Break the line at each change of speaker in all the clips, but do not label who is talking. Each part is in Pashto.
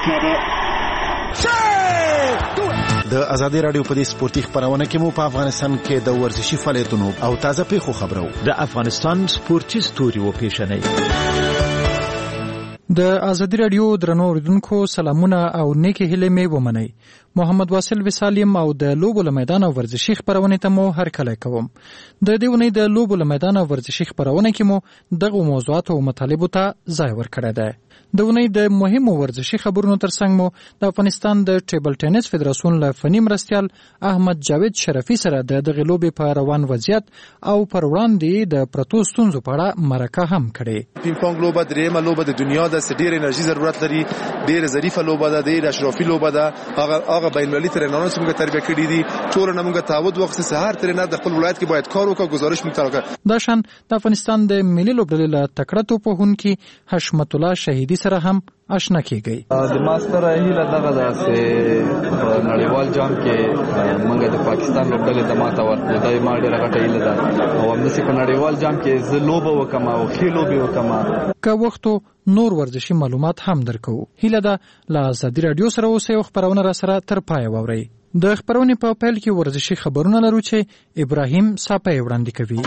د ازادي رادیو په دې سپورتي خبرونه کې مو په افغانستان کې د ورزشي فعالیتونو او تازه پیښو خبرو
د افغانستان سپورتي ستوري و پیښنې.
د ازادي رادیو درنو اوریدونکو سلامونه او نیکی هیلې مې ومنئ. محمد واصل وسالیم او د لوبو له میدان او ورزشي خبرونه ته مو هرکلی کوم. د دې ونې د لوبو له میدان او ورزشي خبرونه کې مو دغه موضوعات او مطالبو ته ځای ورکړی دی. د ونې د مهمو ورزشي خبرونو ترڅنګ مو د افغانستان د ټیبل ټینس فدراسیون له فني مرستیال احمد جاوید شرفي سره د دغه لوبې په روان وضعیت او پر وړاندې د پرتو ستونزو په اړه مرکه هم کړې.
پینګ پونګ لوبه درېیمه لوبه د دنیا د ډېر انرژي ضرورت لري، ډېر ظریفه لوبه ده، ډېر اشرافي لوبه ده. هغه بین المللي ترېنرانو چې موږ تربیه کړي دي ټول نه موږ تعهد وخت سهار ترېنر د خپل ولایت کې باید کار وکړي، گزارش موږ ته وکړي.
دا شان د افغانستان د ملي لوبډلې له تکړه توپوهونکي حشمت الله شهیدي سره هم آشنا کیږي.
د ماستر هیله دغه ده چې په نړیوال جام کې موږ د پاکستان لوبډلې د ماته ورکړو، دا ما ډېره غټه هیله ده او همداسې په نړیوال جام کې زه لوبه وکم او ښې لوبې وکم.
که وختو نور ورزشي معلومات هم درکو. هیله ده له ازادي رادیو سره اوسئ او خبرونه را سره تر پایه واورئ. د خبرونې په پیل کې ورزشي خبرونه لرو چې ابراهیم صاپی وړاندې کوي.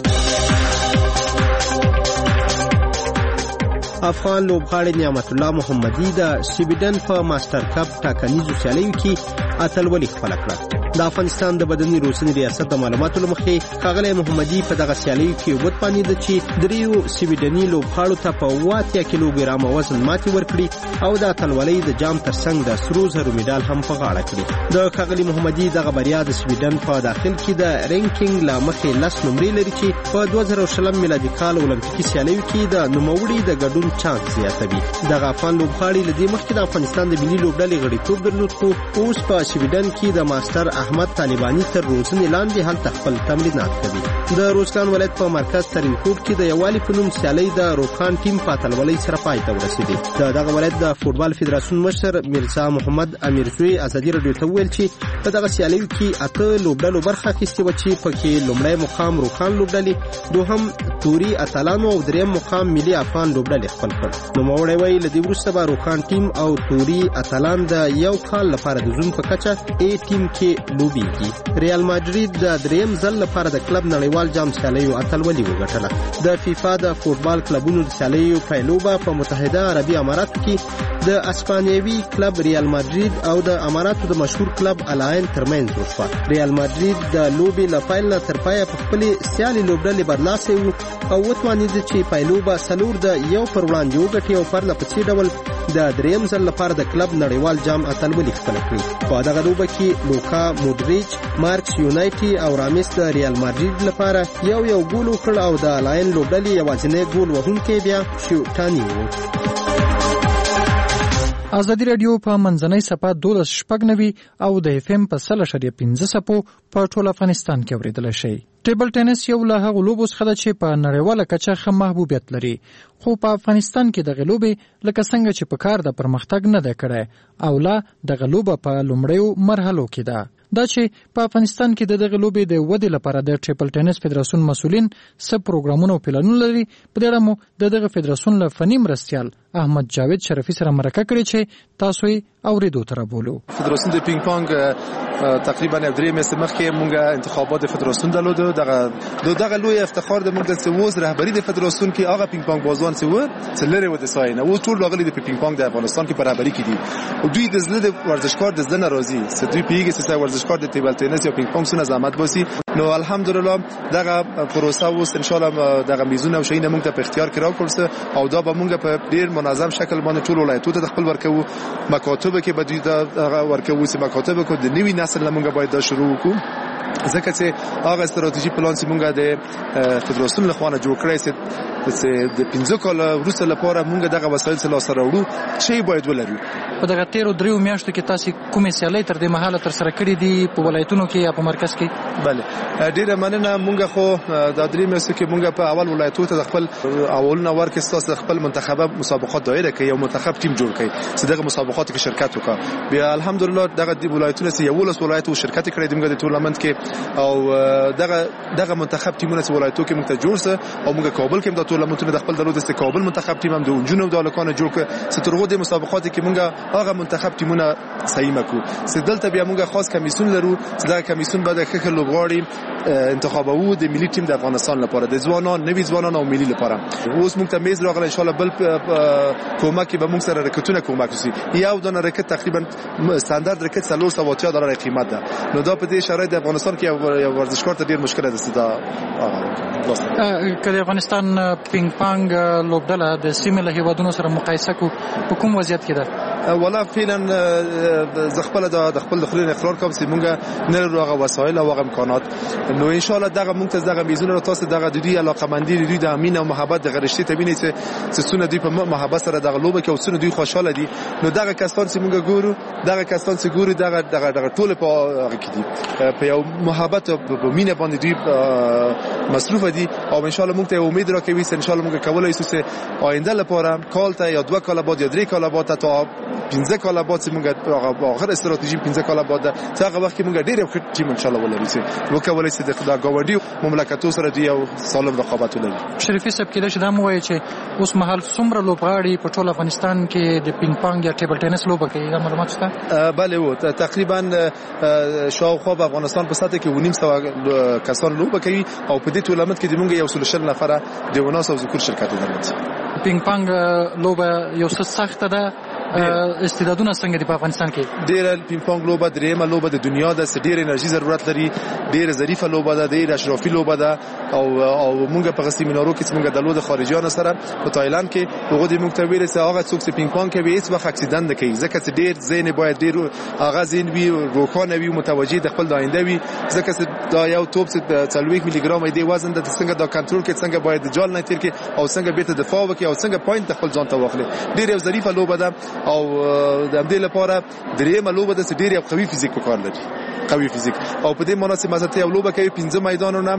افغان لوبغاړی نعمت الله محمدي د سویډن په ماستر کپ ټاکنیزو سیالیو کې اتلولي خپله کړه. د افغانستان د بدني روزنې ریاست د معلوماتو له مخې ښاغلی محمدي په دغه سیالیو کې وتوانېده چې دریو سویډني لوبغاړو ته په 80 کیلوګرامه وزن ماتې ورکړي او د اتلولۍ د جام ترڅنګ د سرو زرو مډال هم په غاړه کړي. د ښاغلي محمدي دغه بریا د سویډن په داخل کې د رینکینګ له مخې 10 نمرې لري چې په 2020 میلادي کال اولمپیکي سیالیو کې د نوموړي د ګډون چانس زیاتوي. دغه افغان لوبغاړي له دې مخکې د افغانستان د ملي لوبډلې غړیتوب درلود، خو اوس په سویډن کې د ماستر احمد طالباني تر روزنې لاندې هلته خپل تمرینات کوي. د روزګان ولایت په مرکز ترینکوټ کې د یووالي په نوم سیالۍ د روکان ټیم په اتلولۍ سره پای ته ورسېدې. د دغه ولایت د فوټبال فدراسیون مشر میرزا محمد امیرزوی ازادي رادیو ته وویل چې په دغه سیالیو کې 8 لوبډلو برخه اخیستې وه چې پکې لومړی مقام روکان لوبډلې، دوهم توري اتلانو او دریم مقام ملي افغان لوبډلې خپل کړ. نوموړی وایي له دې وروسته به روکان ټیم او توري اتلان د یو کال لپاره د زون په کچه ای ټیم کې لوبېږي. ریال ماډرید د دریم ځل لپاره د کلب نړیوال جام سیالیو اتلولي وګټله. د فیفا د فوټبال کلبونو د سیالیو پیلوبه په متحده عربي اماراتو کې د اسپانیوي کلب ریال ماډرید او د اماراتو د مشهور کلب الاین ترمنځ وشوه. ریال ماډرید د لوبې له پیل نه تر پایه په خپلې سیالي لوبډلې برلاسې و او وتوانېده چې پیلوبه 4 د 1 پر وړاندې وګټي او پرله پسې ډول د دریم ځل لپاره د کلب نړیوال جام اتلولي خپله کړي. په دغه لوبه کې لوکا مودریچ، مارکس یونایټي او رامس د ریال ماډرید لپاره یو ګول وکړ او د الاین لوبډلې یوازینی ګول وهونکی بیا شیوټاني و.
ازادي رادیو په منځنۍ صفحه 12.90 او د اف ام په 100.15 صفو په ټول افغانستان کې اوریدل شي. ټیبل ټینس یو له هغو لوبو څخه ده چې په نړیواله کچه ښه محبوبیت لري، خو په افغانستان کې دغه لوبې لکه څنګه چې په کار د پرمختګ نه ده کړی او لا دغه لوبه په لومړیو مرحلو کې ده. دا چې په افغانستان کې دغه لوبې د ودې لپاره د ټریپل ټینس فدراسیون مسؤلین څه پروګرامونه او پلانونه لري، په دې اړه مو دغه فدراسیون له فني مرستیال احمد جاوید شرفي سره مرکه کړې چې تاسو یې اوریدو ته رابولو.
فدراسیون د پینګ پونګ تقریبا 3 میاشتې مخکې مونږ انتخابات فدراسیون درلودو. دغه لوی افتخار د مونږ د سوز رهبری د فدراسیون کې هغه پینګ پونګ بازوان څه لري و د ساينه و ټول راغلي د پینګ پونګ د افغانستان کې په رهبری کې دي او دوی د زړه د ورزشکار د زړه ناراضي دوی پیږي چې ورزشکار د ټیبل ټینس یا پینګ پونګ سونه زحمت باسي. نو الحمدلله دغه پروسه اوس ان شاء الله دغه میزونه او شینه مونږ ته په اختیار کې راکړل او دا به مونږ په ډیر منظم شکل باندې ټول ولایتونو ته خپل ورکو مکاتب کې به دوی دا ورکو چې مکاتب کو د نوی نسل لمونږ باید دا شروع وکړو ځکه چې هغه استراتیژي پلان چې مونږ د فدراسیون له خوانه جوړ کړی چې د 15 کال وروسته لپاره مونږ دغه وسایل سره سره وړو چې باید ولرو.
په دغه 13 میاشتو کې تاسو کومې سیالۍ تر دې مهاله تر سره کړې دي په ولایتونو کې یا په مرکز کې؟
بله ډیره مننه. مونږ خو د 3 میاشتو کې مونږ په اول ولایتونو ته خپل اولونه ورکې تاسو خپل منتخبه مسابقات دایره کې یو منتخب ټیم جوړ کړي چې دغه مسابقات کې شرکت وکړي. بیا الحمدلله دغه د ولایتونو چې یو ولایت شرکت کړي دغه د ټورنمنت کې او دغه منتخب ټیمونه چې ولایتو کې موږ ته جوړ سه او موږ کابل کې د ټورنمنتونو د خپل درلود است کابل منتخب ټیم هم د جنوب د الکانو جوړ ک سترغو د مسابقات کې موږ هغه منتخب ټیمونه صحیح مکو سدلته بیا موږ خاص کمیسیون لرو چې دا کمیسیون به د ښه لوبغاړي انتخابو د ملي ټیم د افغانستان لپاره د ځوانان نوي ځوانان او ملي لپاره اوس موږ ته میز راغلی ان شاء الله بل کومک به موږ سره رکتونه کومک شي یو دونه رکت تقریبا استاندارد رکت $380 قیمت ده نو دا په دې شرایط د افغانستان کې یو ورزشکار ته ډیر مشکل ده چې دا
کله افغانستان پینګ پانګ لوبډله د سیمې له هیوادونو سره مقایسه کو په کوم وضعیت کې ده
ولا فعلا ز خپل د خپل خلین اقرار کوم چې مونږ نه لرو هغه وسایل او هغه امکانات نو ان شاء الله دغه مونږ ته دغه میزونه تاسو دغه د دوی علاقمندي د دوی د امین او محبت د غرشتي تبینه چې څونه دوی په محبت سره دغه لوبه کې او څونه دوی خوشاله دي نو دغه کسان چې مونږ ګورو دغه کسان چې ګورو دغه ټول په هغه کې دي په یو محبت او په مینه باندې دوی مصروف دي او ان شاء الله مونږ ته امید راکوي چې ان شاء الله مونږ کولای شو چې آینده لپاره کال ته یا 2 کال بعد یا 3 کال بعد تا 15 کال بعد چې مونږ اخر استراتیژي 15 کال بعد ته هغه وخت کې مونږ ډېر ښه ټیم ان شاء الله ولرو چې وکولای شي د گاونډي مملکتونو سره دی او سالم رقابت ولري
شریفي صاحب کله چې دا مو وایي چې اوس مهال څومره لوبغاړي په ټول افغانستان کې د پینګ پانګ یا ټیبل ټینس لوبه کوي دا معلومات شته
بله و تقریبا شاوخوا په افغانستان په سطح کې 900 کسان لوبه کوي او په دې ټولنمنت کې د مونږ یو 30 نفره د وناس او ذکر شرکت درلود
پینګ پانګ لوبه یو څه سخته ده استعدادونه څنګه دي په افغانستان کې
ډېر پینګ پانګ لوبه درېمه لوبه د دنیا ده ډېر انرژي ضرورت لري ډېر ظریفه لوبه ده ډېر اشرافي لوبه ده او موږ په سیمینارو کې موږ د لود خارجيانو سره په تایلند کې هغه د موږ ته ویل چې هغه څوک چې پینګ پانګ کوي هیڅ وخت اکسیدنت نه کوي ځکه چې ډېر ذهن باید ډېر هغه ذهن وي روښانه وي متوجي د خپل آینده وي ځکه چې دا یو توپ چې 40 میلی ګرام دی وزن د څنګه دا کنټرول کې څنګه باید جال نه تیر کې او څنګه به ته دفاع وکړي او څنګه پوینټ خپل ځان ته واخلي ډېر یو ظریفه لوبه ده او د دې لپاره درېمه لوبه ده چې ډېر یو قوي فزیک وکړ لري قوي فزیک او په دې مناسب مزه یو لوبه کوي 15 میدانونه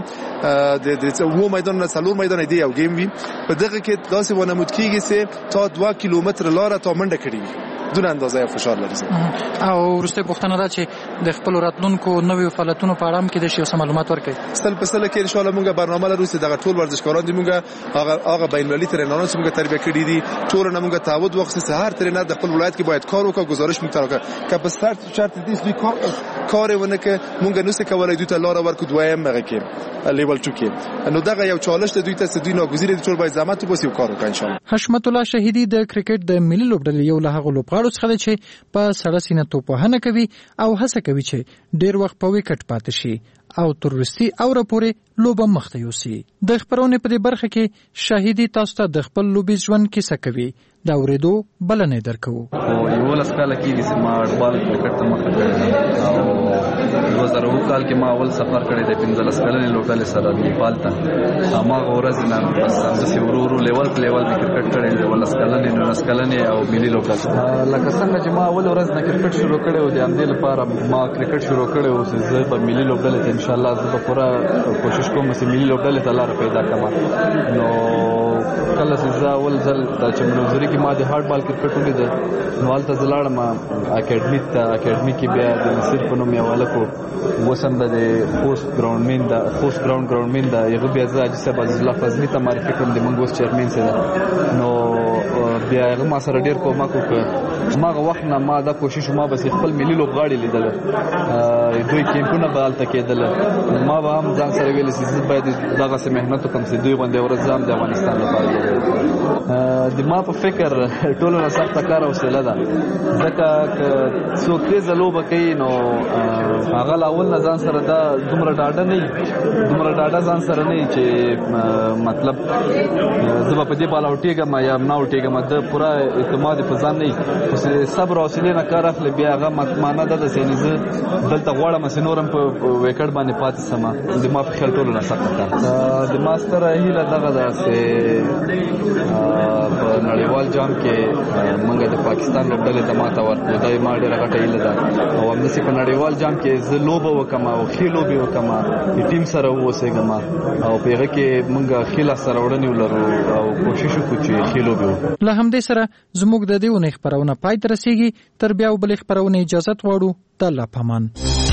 د 2 میدانونه 3 میدان دی یو گیم وي په دغه کې داسې ونمود کیږي چې تا 2 کیلومتر لاره تا منډه کړې دون اندازه فشار لري
او ورسته پوښتنه ده چې د خپل راتلونکو نوې فعالیتونو په اړه کې د شي معلومات ورکړي
ستل په سله کې ان شاء الله موږ برنامه لرو چې دغه ټول ورزشکاران دي موږ هغه بین المللي ترېنران چې موږ تربیه کړی دي ټول نه موږ تعهد وخت چې هر ترېنر د خپل ولایت کې باید کار وکړي گزارش موږ ترکه کله شرط دي چې کار ونه کې موږ نو څه کولای دوی ته لار ورکو دویم مګه کې لیول 2 کې نو دغه یو چالش د دوی ته دوی ناګزیره دي ټول باید زحمت وباسي او کار وکړي ان شاء الله
حشمت الله شهیدی د کرکټ د ملي لوبډلې یو له هغه لوبغاړو څخه دی چې په سړه سینه توپوهنه کوي او هڅه کوي چې ډېر وخت په وکټ پاتې شي او تروستی او راپورې لوبه مخته یوسي د خبرونه په دې برخه کې شاهدي تاسو ته د خپل لوبي ژوند کیسه کوي دا ورېدو بلنې درکو
او یو لاس کال کې د سمارټ بال کرکټ ته مخه کړی او 2000 کال کې ما اول سفر کړی د 15 کلنې لوټل سره نیپال ته ما غورز نه سمسي ورورو لیول په لیول د کرکټ کړی د ولس کلنې نو لاس کلنې او ملي لوټل لکه څنګه چې ما اول ورځ نه کرکټ شروع کړی او د همدې لپاره ما کرکټ شروع کړی او زه په ملي لوټل ته ان شاء الله زه به پوره کوشش کوم چې ملي لوټل ته لار پیدا کړم نو کله چې زه اول ځل چې منوزري کې ما د هارد بال کرکټ ولید نو حالت زلاړم اکیډمي کې بیا د نصیر په نوم یو ولکو وسم د خوست ګراوند مین دا یو بیا ځای چې په ځلا فزنی ته معرفي کړم د منګوس چیرمن سره نو بیا هغه ما سره ډیر کومک وکړ ما وخت نه ما دا کوشش ما بس خپل ملي لوبغاړي لیدل دوی کیمپونه بالته کېدل ما به هم ځان سره ویل چې باید دغه سم مهنت وکم چې دوی باندې ورځم د افغانستان لپاره د ما په فکر ټولو نه سخت کار او سله ده ځکه څوک دې زلوبه کوي نو هغه اول نه ځان سره دا دومره ډاډه ځان سره نه چې مطلب زما په دې بالا وټیګم یا نه وټیګم د پورا اعتماد په ځان نه صبر او حوصله نه کار اخلي بیا هغه معنی ده چې زه دلته غواړم چې نورم په وکټ باندې پاتې سم د ما په خیال ټولو نه سخت کار د ماستر هیله دغه ده چې په نړیوال جام کې موږ د پاکستان لوبډلې ته ماته ورکړو دا ما ډېره غټه هیله ده او همداسې په نړیوال جام کې زه لوبه وکم او ښې لوبې وکم د ټیم سره واوسېږم او په هغه کې موږ ښې لاسته راوړنې ولرو او کوشش وکړو چې ښې لوبې وکړو
له همدې سره زموږ د دې ونې خبرونه پای ته رسیږي تر بیا بلې خبرونه اجازه غواړو د الله پامان